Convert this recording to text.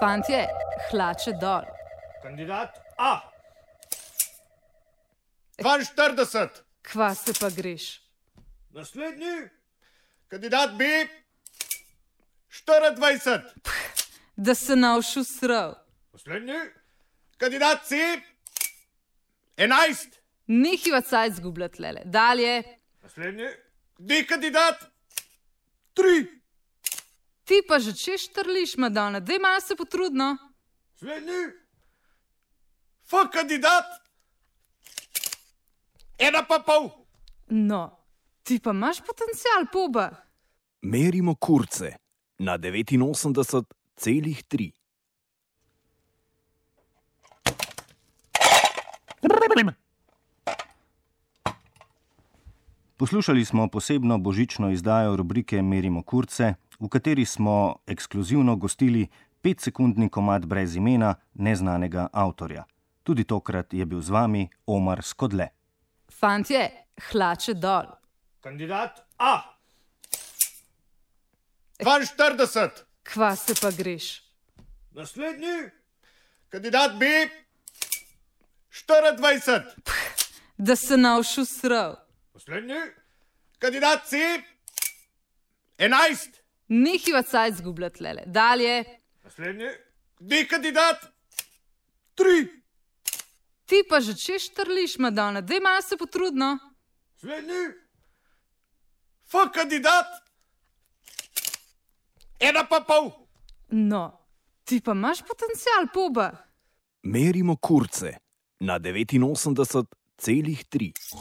Fantje, hlače dol. Kandidat A. 42. Kva se pa greš? Naslednji. Kandidat B. 24. Da se navšu srav. Naslednji. Kandidat C. 11. Nehiva cajt zgubljat lele. Dalje. Naslednji. D kandidat 3. Ti pa že češ trliš, Madonna. Dej malo se potrudno. Naslednji. F kandidat 1,5. No, ti pa imaš potencial, poba. Merimo kurce na 89,3. Poslušali smo posebno božično izdajo rubrike Merimo kurce, v kateri smo ekskluzivno gostili 5-sekundni komad brez imena neznanega avtorja. Tudi tokrat je bil z vami Omar Skodle. Fantje, hlače dol. Kandidat A. 42. Kva se pa greš? Naslednji. Kandidat B. 24. Da se navšu srav. Naslednji. Kandidat C. 11. Nehiva cajt zgubljat lele. Dalje. Naslednji. D kandidat 3. Ti pa že češ trliš, Madonna. Dej malo se potrudno. Naslednji. F kandidat 1,5. No, ti pa imaš potencial, poba. Merimo kurce na 89,3.